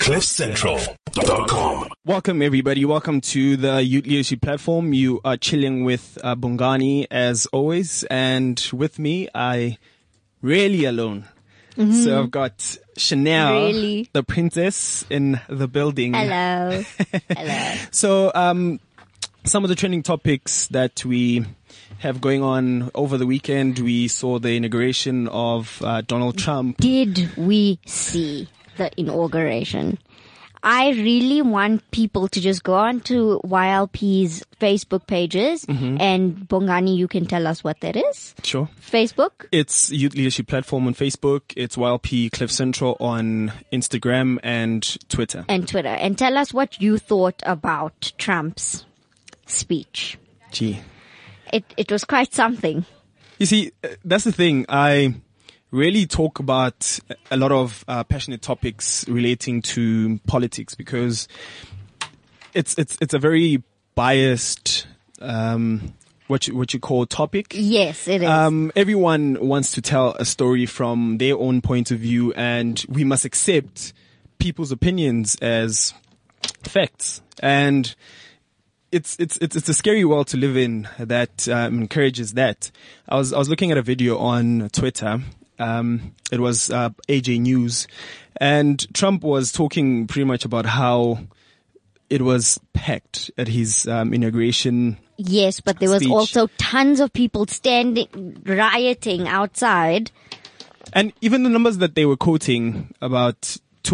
CliffCentral.com. Welcome, everybody. Welcome to the Youth Leadership Platform. You are chilling with Bongani, as always. And with me, I really alone. Mm-hmm. So I've got Chanel, the princess, in the building. Hello. Hello. So some of the trending topics that we have going on over the weekend, we saw the inauguration of Donald Trump. Did we see the inauguration? I really want people to just go on to YLP's Facebook pages, and Bongani, you can tell us what that is. Sure. Facebook? It's Youth Leadership Platform on Facebook. It's YLP Cliff Central on Instagram and Twitter. And tell us what you thought about Trump's speech. Gee. It was quite something. You see, that's the thing. I really talk about a lot of passionate topics relating to politics because it's a very biased what you call topic. Yes, it is. Everyone wants to tell a story from their own point of view, and we must accept people's opinions as facts. And it's a scary world to live in that encourages that. I was looking at a video on Twitter. It was AJ News, and Trump was talking pretty much about how it was packed at his inauguration. Yes, but there was speech. Also tons of people rioting outside. And even the numbers that they were quoting, about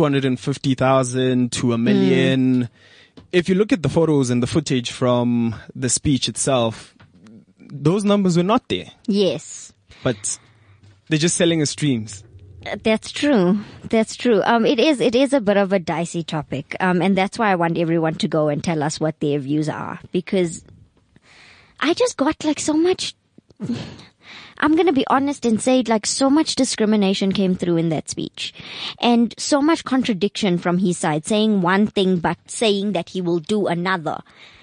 250,000 to a million. If you look at the photos and the footage from the speech itself, those numbers were not there. Yes. But they're just selling us streams. That's true. It is a bit of a dicey topic. And that's why I want everyone to go and tell us what their views are. Because I just got so much, I'm going to be honest and say so much discrimination came through in that speech. And so much contradiction from his side, saying one thing but saying that he will do another.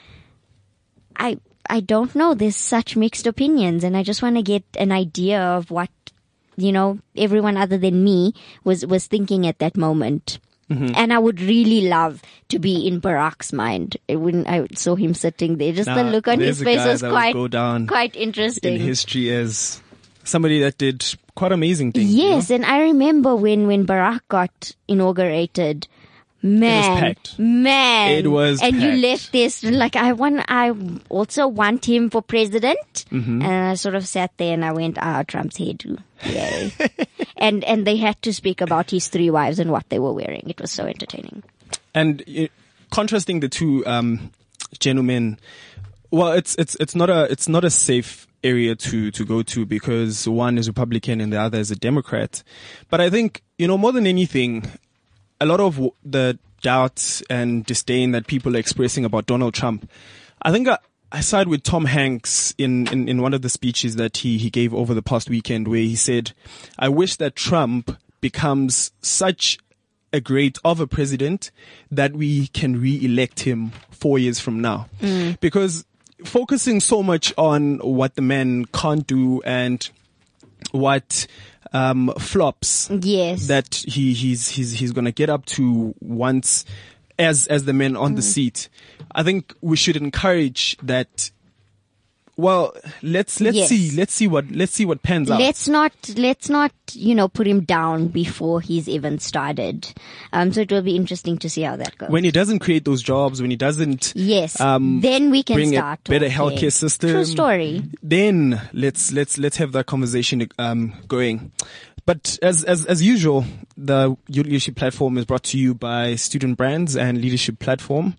I don't know. There's such mixed opinions, and I just want to get an idea of what, everyone other than me was thinking at that moment. Mm-hmm. And I would really love to be in Barack's mind. When I saw him sitting there, just the look on his face was quite interesting. In history as somebody that did quite amazing things. Yes, and I remember when Barack got inaugurated. Man, it was and packed. You left this I also want him for president. Mm-hmm. And I sort of sat there and I went, Trump's hairdo. Yay. and they had to speak about his 3 wives and what they were wearing. It was so entertaining. And contrasting the two gentlemen, well, it's not a safe area to go to because one is Republican and the other is a Democrat. But I think, more than anything, a lot of the doubts and disdain that people are expressing about Donald Trump, I think I side with Tom Hanks in one of the speeches that he gave over the past weekend, where he said, I wish that Trump becomes such a great of a president that we can re-elect him 4 years from now. Because focusing so much on what the man can't do and what flops, yes, that he's gonna get up to once as the man on the seat. I think we should encourage that. Well, let's see what pans out. Let's not put him down before he's even started. So it will be interesting to see how that goes. When he doesn't create those jobs, when he doesn't, then we can bring start a better healthcare system. True story. Then let's have that conversation going. But as usual, the Youth Leadership Platform is brought to you by Student Brands and Leadership Platform.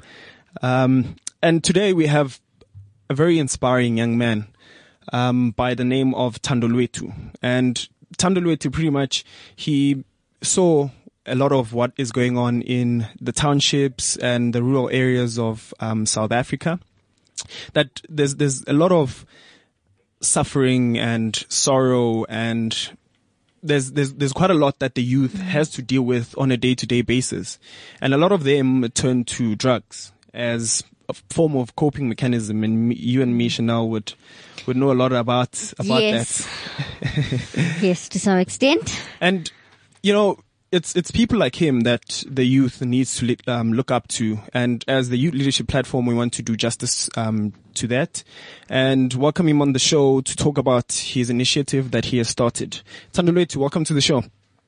And today we have a very inspiring young man by the name of Thando Lwethu. And Thando Lwethu, pretty much, he saw a lot of what is going on in the townships and the rural areas of South Africa. That there's a lot of suffering and sorrow, and there's quite a lot that the youth has to deal with on a day-to-day basis. And a lot of them turn to drugs as a form of coping mechanism, and you and me, Chanel, would know a lot about yes. that. Yes, to some extent. And, it's people like him that the youth needs to look up to. And as the Youth Leadership Platform, we want to do justice to that and welcome him on the show to talk about his initiative that he has started. Thandolwethu, welcome to the show.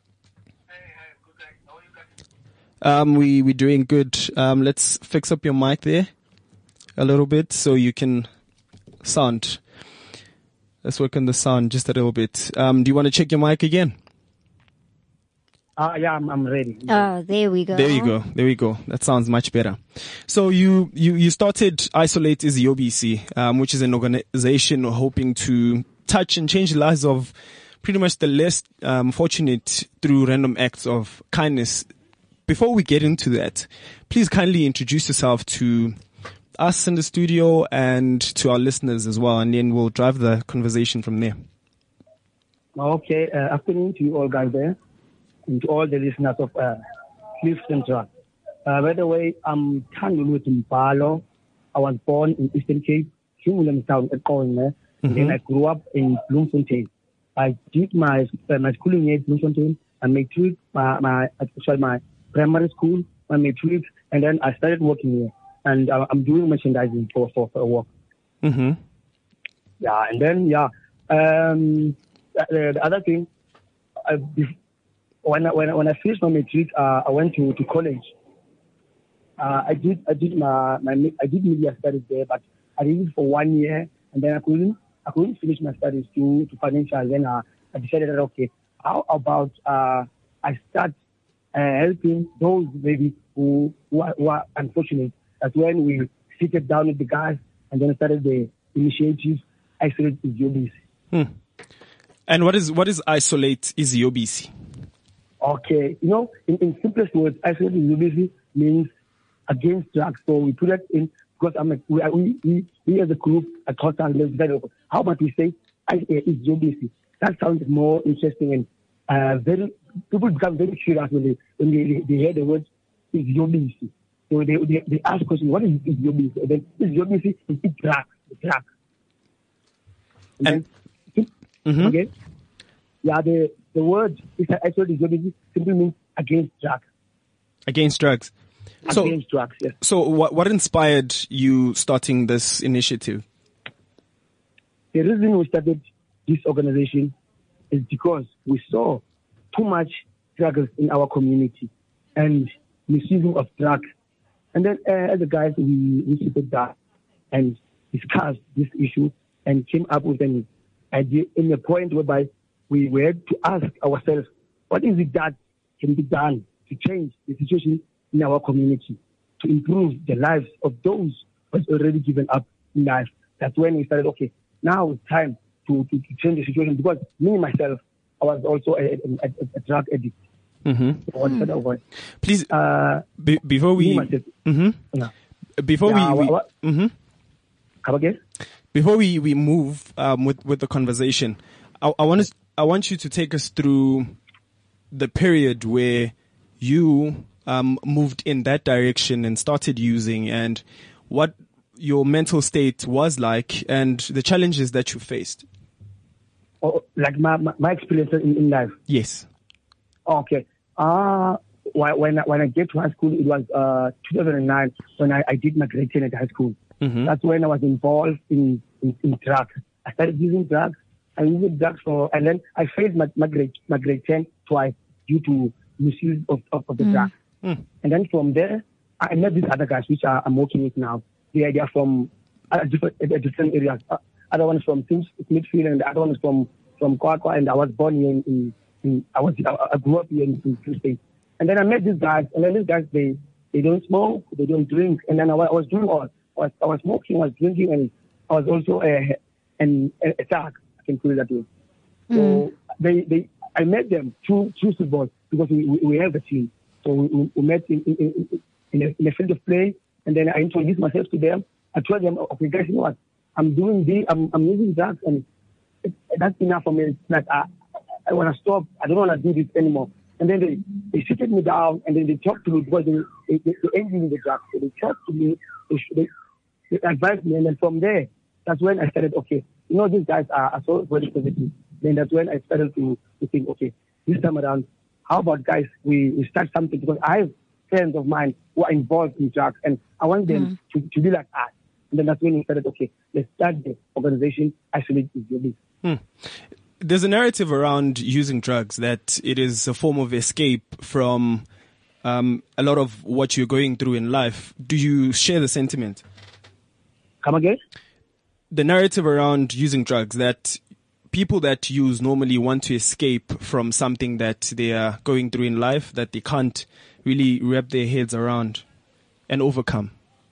We're doing good. Let's fix up your mic there a little bit so you can sound. Let's work on the sound just a little bit. Do you want to check your mic again? Yeah, I'm ready. Oh, there we go. There we go. That sounds much better. So you started Isolate Iziyobisi, which is an organization hoping to touch and change the lives of pretty much the less fortunate through random acts of kindness. Before we get into that, please kindly introduce yourself to us in the studio and to our listeners as well, and then we'll drive the conversation from there. Okay. Afternoon to you all guys there, and to all the listeners of Cliff Central. By the way, I'm Thandolwethu Mpalo. I was born in Eastern Cape, Kimulem Town at Colne, and then I grew up in Bloemfontein. I did my schooling year at Bloemfontein. I matric my primary school, my matric, and then I started working here. And I'm doing merchandising for work. Mm-hmm. Yeah, and then the other thing, when I finished my matric, I went to college. I did media studies there, but I did it for 1 year, and then I couldn't finish my studies due to financial. Then I decided that okay, how about I start helping those maybe who are unfortunate. That's when we seated down with the guys and then started the initiative Isolate Iziyobisi. And what is Isolate Iziyobisi? Okay, in simplest words, Isolate Iziyobisi means against drugs. So we put it in because we as a group at Total decided, how about we say Iziyobisi? That sounds more interesting and people become very curious when they hear the word Iziyobisi. So they ask questions, what is Iziyobisi? Then Iziyobisi is drug. And then, okay? Yeah, the word is actually Iziyobisi simply means against drugs. Against drugs. Against drugs, yes. So what inspired you starting this initiative? The reason we started this organization is because we saw too much struggles in our community and misusing of drugs. And then as a guys, we sit down and discussed this issue and came up with an idea in a point whereby we had to ask ourselves, what is it that can be done to change the situation in our community, to improve the lives of those who have already given up in life? That's when we started, okay, now it's time to change the situation, because me, myself, I was also a drug addict. Mm-hmm. Please, before we, before we move with the conversation, I want you to take us through the period where you moved in that direction and started using, and what your mental state was like, and the challenges that you faced. Oh, like my experience in life. Yes. Okay. When I get to high school, it was 2009 when I did my grade 10 at high school. Mm-hmm. That's when I was involved in drugs. I started using drugs. I used drugs and then I failed my grade 10 twice due to misuse of the drugs. Mm. And then from there, I met these other guys which I'm working with now. They are from different areas. Other one is from Smithfield, and the other one is from Kwakwa, and I was born here I grew up here in Free State. And then I met these guys, and then these guys, they don't smoke, they don't drink. And then I was doing all. I was smoking, I was drinking, and I was also a thug, I can put it that way. So I met them through football, because we have a team. So we met in a field of play, and then I introduced myself to them. I told them, okay, guys, you know what? I'm doing this, I'm using drugs, and that's enough for me. It's like, I want to stop. I don't want to do this anymore. And then they seated me down, and then they talked to me, because they ended the drugs. So they talked to me, they advised me, and then from there, that's when I started, okay, these guys are so very positive. Then that's when I started to think, okay, this time around, how about guys, we start something, because I have friends of mine who are involved in drugs, and I want them to be like us. And then that's when we started, okay, let's start the organization, Isolate Is Your Biz. There's a narrative around using drugs that it is a form of escape from a lot of what you're going through in life. Do you share the sentiment? Come again? The narrative around using drugs, that people that use normally want to escape from something that they are going through in life that they can't really wrap their heads around and overcome.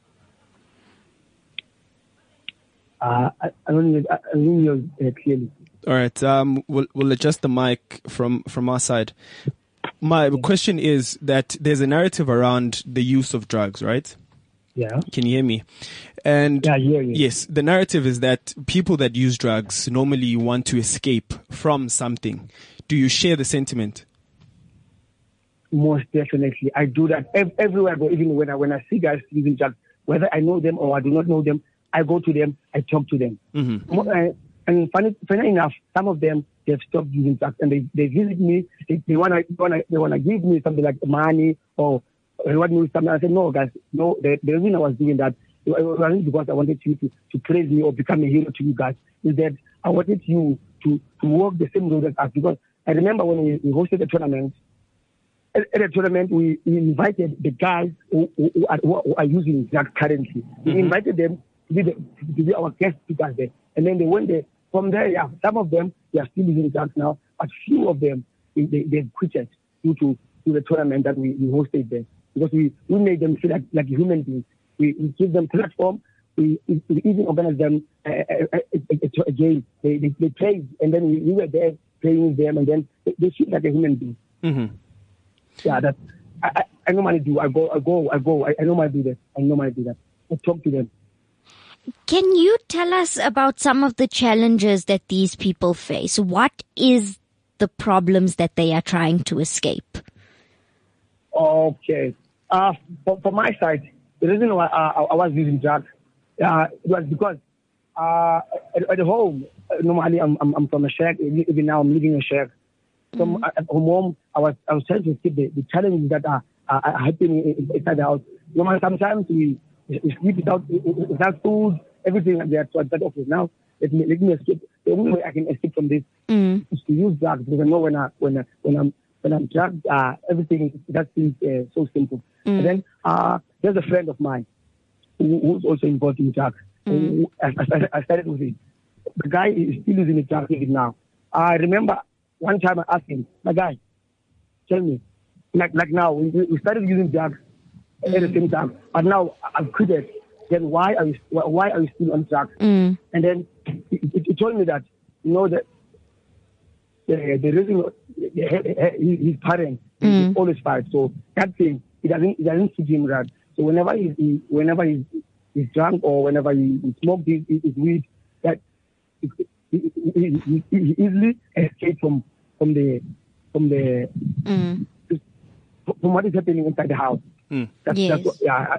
I don't hear clearly. All right. We'll adjust the mic from our side. My question is that there's a narrative around the use of drugs, right? Yeah. Can you hear me? And yeah, I hear you. Yes, the narrative is that people that use drugs normally want to escape from something. Do you share the sentiment? Most definitely. I do that everywhere I go, even when I see guys using drugs, whether I know them or I do not know them, I go to them, I talk to them. And funny enough, some of them, they've stopped using drugs, and they visit me. They wanna give me something like money, or they want me something. I said, no, guys, no. The reason I was doing that, it wasn't because I wanted you to praise me or become a hero to you guys. Is that I wanted you to walk the same road as us. Because I remember when we hosted a tournament. At the tournament, we invited the guys who are using drugs currently. We invited them to be our guest speakers there, and then they went there. From there, yeah, some of them, they are still using drugs now, but few of them, they've quitted due to the tournament that we hosted there. Because we made them feel like human beings. We give them platform. We even organize them a game. They play, and then we were there playing with them, and then they feel like a human being. Mm-hmm. Yeah, that I normally do. I go. I normally do that. I talk to them. Can you tell us about some of the challenges that these people face? What is the problems that they are trying to escape? Okay. For my side, the reason why I was using drugs, it was because at home, normally I'm from a shack. Even now I'm living in a shack. From at home, I was trying to escape the challenges that are happening inside the house. Normally, sometimes we sleep without food, everything like that. So I thought, okay, now let me escape. The only way I can escape from this is to use drugs, because I know when I'm drugged, everything that seems so simple. And then there's a friend of mine who's also involved in drugs. I started with him. The guy is still using the drugs even now. I remember one time I asked him, my guy, tell me, like now we started using drugs at the same time, but now I've quitted. Then why are you still on drugs? And then he told me that, you know, that the reason his parents always fight. So that thing, it doesn't suit him right. So whenever he's drunk or whenever he smokes his weed, that he easily escapes from what is happening inside the house. That's what, yeah.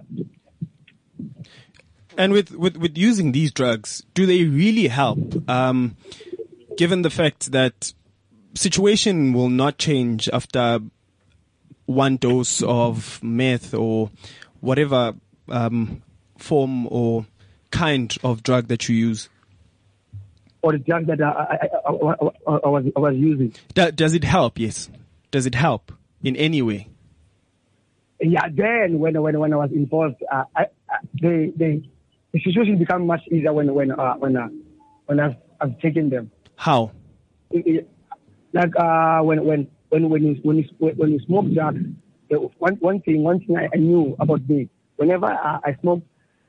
And with using these drugs, do they really help? Given the fact that situation will not change after one dose of meth or whatever form or kind of drug that you use. Or the drug that I was using. Does it help? Yes. Does it help in any way? Yeah. Then when I was involved, the situation became much easier when I've taken them. How? Like when you smoke drugs, one thing I knew about me. Whenever I smoke,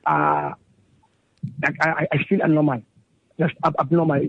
like I feel abnormal, just abnormal.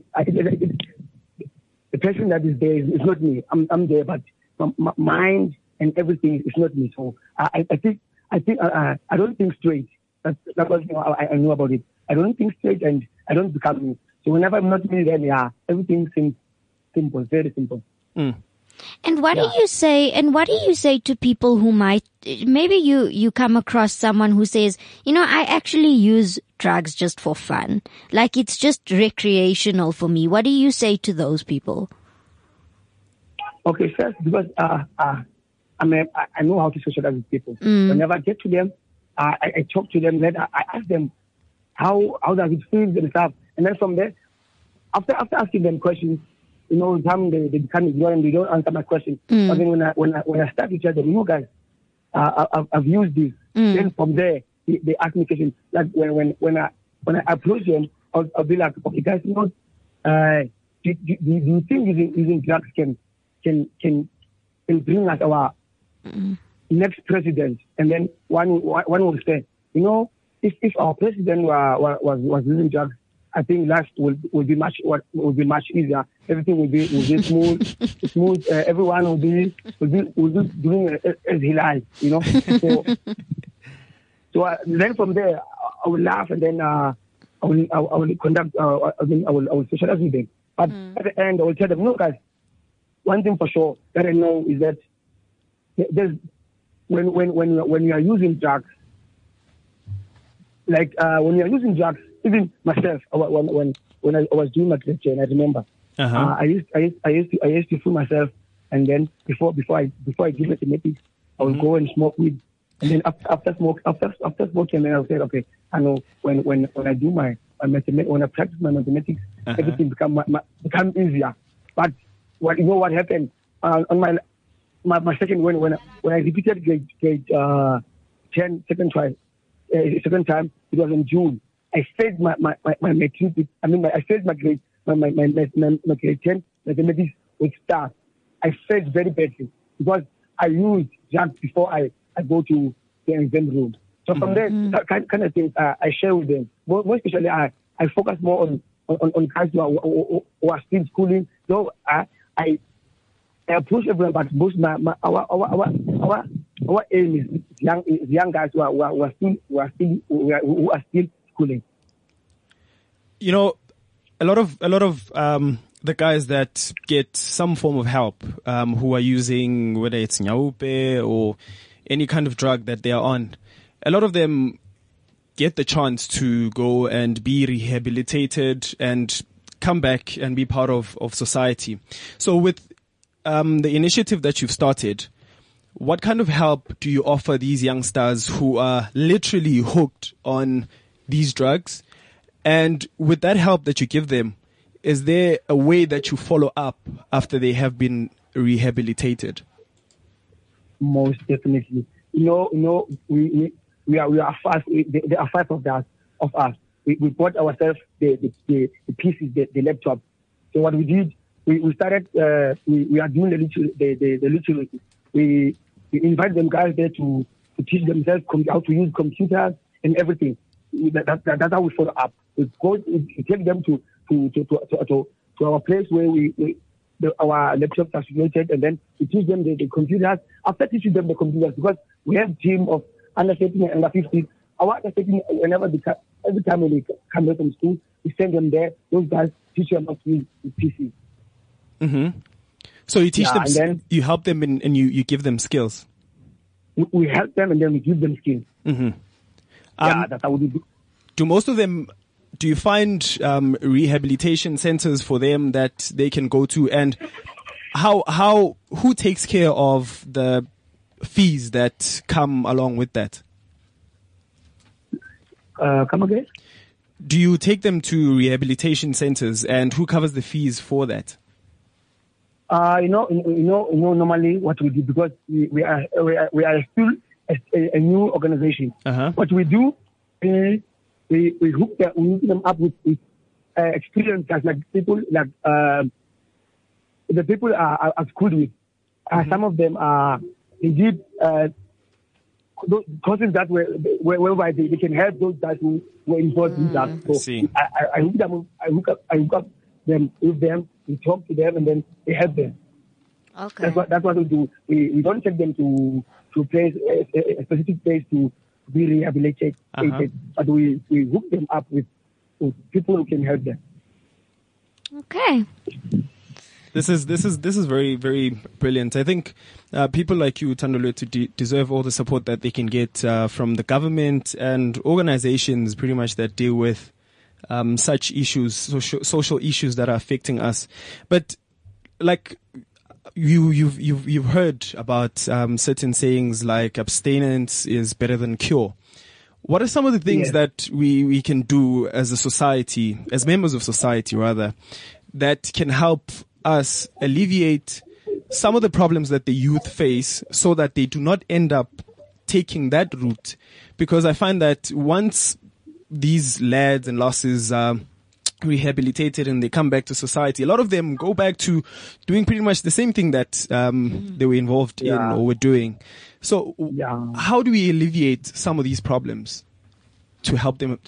The person that is there is not me. I'm there, but my mind and everything is not me. So I think I don't think straight. That's what I know about it. I don't think straight, and I don't become me. So whenever I'm not me, then everything seems simple, very simple. And what do you say? And what do you say to people who might maybe you come across someone who says, you know, I actually use drugs just for fun, like it's just recreational for me. What do you say to those people? Okay, first, because I know how to socialize with people. Whenever I get to them, I talk to them. Then I ask them how does it feel and stuff. And then from there, after asking them questions, some they become ignorant. They don't answer my questions. But then when I start to tell them, guys, I've used this. Then from there, they ask me questions. Like when I approach them, I'll be like, okay, guys, do you think using drugs can bring us our next president? And then one will say, if our president was using drugs, I think life will be much easier. Everything will be smooth. Everyone will be doing as he likes, So then from there, I will laugh, and then I will conduct. I will socialize with them. But at the end, I will tell them, no, guys. One thing for sure that I know is that there's when you are using drugs, like when you are using drugs, even myself, when I was doing my grade 10, I remember I used to fool myself, and then before I give mathematics, I would go and smoke weed, and then after smoking, then I would say, okay, I know when I do my mathematics, when I practice my mathematics, everything become easier. But what happened on my second when I repeated grade 10 second time, it was in June. I failed my matric. I failed my grade 10 mathematics with stars. I failed very badly because I used drugs before I go to the exam room. So from there, that kind of things I share with them. More especially, I focus more on guys who are still schooling. So I approach everyone, but most our aim is young guys who are still schooling. A lot of the guys that get some form of help, who are using, whether it's nyaupe or any kind of drug that they are on, a lot of them get the chance to go and be rehabilitated and come back and be part of society. So with the initiative that you've started, what kind of help do you offer these youngsters who are literally hooked on these drugs? And with that help that you give them, is there a way that you follow up after they have been rehabilitated? Most definitely. We are fast. There are 5 of us. We bought ourselves the pieces, the laptop. So what we did, we started. We are doing the literacy. We invite them guys there to teach themselves how to use computers and everything. That's how we follow up. We take them to our place where our laptops are situated, and then we teach them the computers. After teaching them the computers, because we have a team of under 13 and under 15. Our under 13, every time when they come back from school, we send them there. Those guys teach them how to use the PC. Mm-hmm. So you teach them, and then you help them, and you give them skills. We help them, and then we give them skills. Mm-hmm. That's how we do. Do you find rehabilitation centers for them that they can go to, and who takes care of the fees that come along with that? Come again? Do you take them to rehabilitation centers, and who covers the fees for that? Normally what we do, because we are still a new organization. What we do, we hook them up with experienced guys, like people like the people are schooled with. Some of them are indeed courses that whereby they can help those guys who were involved in that. So I hook up them with them. We talk to them, and then we help them. Okay. That's what we do. We don't take them to place a specific place to be rehabilitated, but we hook them up with people who can help them. Okay. This is very, very brilliant. I think people like you, Thandolwethu, deserve all the support that they can get from the government and organizations pretty much that deal with such issues, social issues that are affecting us. But like you've heard about certain sayings like abstinence is better than cure. What are some of the things that we can do as a society, as members of society rather, that can help us alleviate some of the problems that the youth face so that they do not end up taking that route? Because I find that once these lads and lasses are rehabilitated and they come back to society, a lot of them go back to doing pretty much the same thing that they were involved in or were doing. So how do we alleviate some of these problems to help them,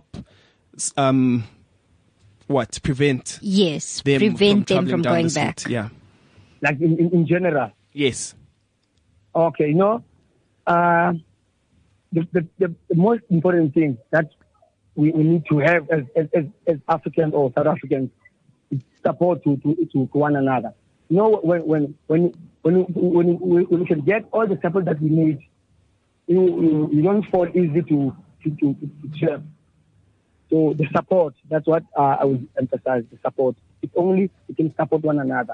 prevent them from going back? Yeah. Like in general? Yes. Okay, the most important thing that we need to have as Africans or South Africans is support to one another. When we can get all the support that we need, you don't fall easy to share. So the support, that's what I would emphasize, the support. If only we can support one another.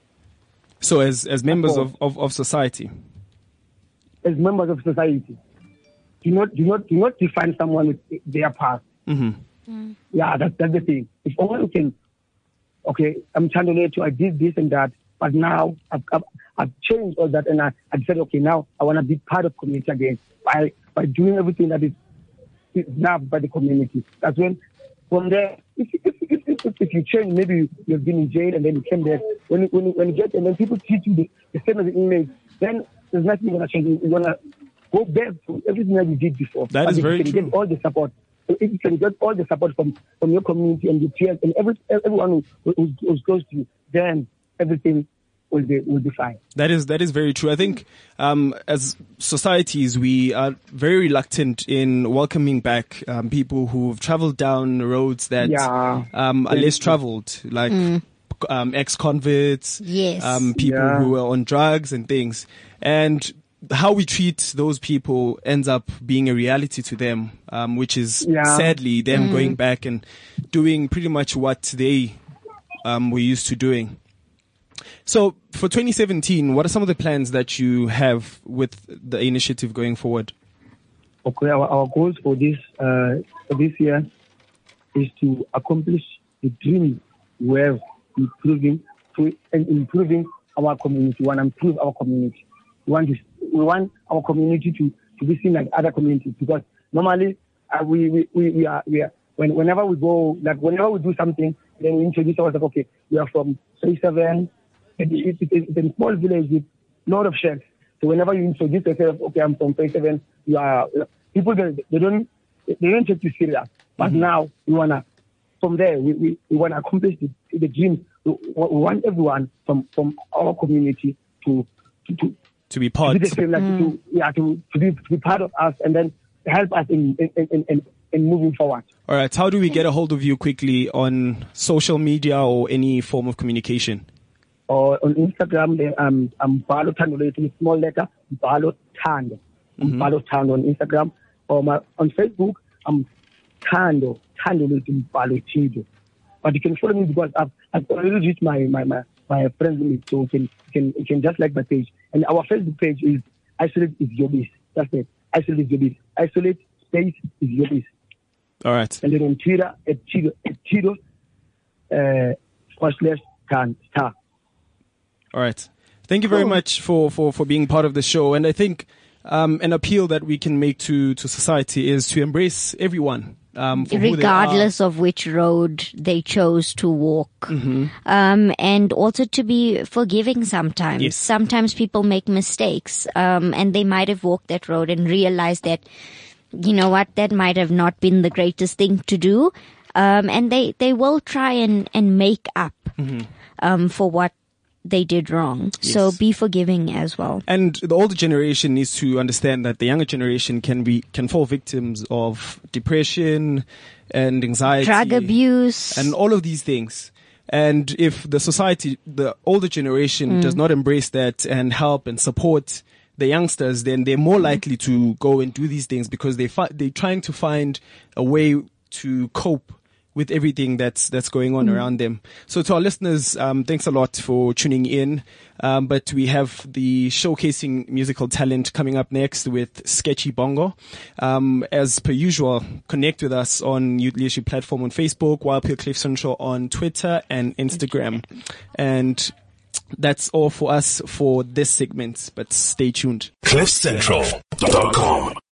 So as members of society? As members of society. Do not define someone with their past. Mm-hmm. Mm. Yeah, that's the thing. If only we can, okay, I'm trying to I did this and that, but now I've changed all that, and I said, okay, now I want to be part of community again by doing everything that is loved by the community. That's when, from there, if you change, maybe you've been in jail and then you came there. When you get, and then people treat you the same as the inmates, then there's nothing going to change. You're going to go back to everything that you did before. That is very true. Get all the support. If you can get all the support from your community and your peers and everyone who's close to you, then everything will be fine. That is very true. I think as societies, we are very reluctant in welcoming back people who've traveled down roads that are less traveled, like ex-convicts, people who are on drugs and things. And how we treat those people ends up being a reality to them, which is sadly them going back and doing pretty much what they were used to doing. So for 2017, what are some of the plans that you have with the initiative going forward? Okay, our goals for this year is to accomplish the dream we have, improving our community. We want to improve our community. We want our community to be seen like other communities, because normally we are whenever we go, like whenever we do something, then we introduce ourselves. Okay, we are from Phase 7. It's a small village with a lot of shacks. So whenever you introduce yourself, okay, I'm from Phase 7, you are people they don't take you serious. But now we wanna, from there we wanna accomplish the dream. We want everyone from our community to be part, to be the same, like to be part of us, and then help us in moving forward. All right. How do we get a hold of you quickly on social media or any form of communication? Or on Instagram, I'm Mbalo Thando, in small letter, Mbalo Thando. Mbalo Thando on Instagram. Or on Facebook, I'm Thando Mbalo Chido. But you can follow me because I've already reached my friends limit, so you can just like my page. And our Facebook page is Isolate is Yobis. That's it. Isolate is Yobis. Isolate space is Yobis. All right. And then on Twitter at Chido /star. All right. Thank you very much for being part of the show. And I think an appeal that we can make to society is to embrace everyone. Regardless of which road they chose to walk. And also to be forgiving sometimes. Yes. Sometimes people make mistakes, and they might have walked that road and realized that, you know what, that might have not been the greatest thing to do. And they will try and make up for what they did wrong. Yes. So be forgiving as well. And the older generation needs to understand that the younger generation can fall victims of depression and anxiety, drug abuse, and all of these things. And if the older generation does not embrace that and help and support the youngsters, then they're more likely to go and do these things because they're trying to find a way to cope with everything that's going on around them. So to our listeners, thanks a lot for tuning in. But we have the showcasing musical talent coming up next with Sketchy Bongo. As per usual, connect with us on Youth Leadership Platform on Facebook, Wild Peel Cliff Central on Twitter and Instagram. And that's all for us for this segment, but stay tuned. CliffCentral.com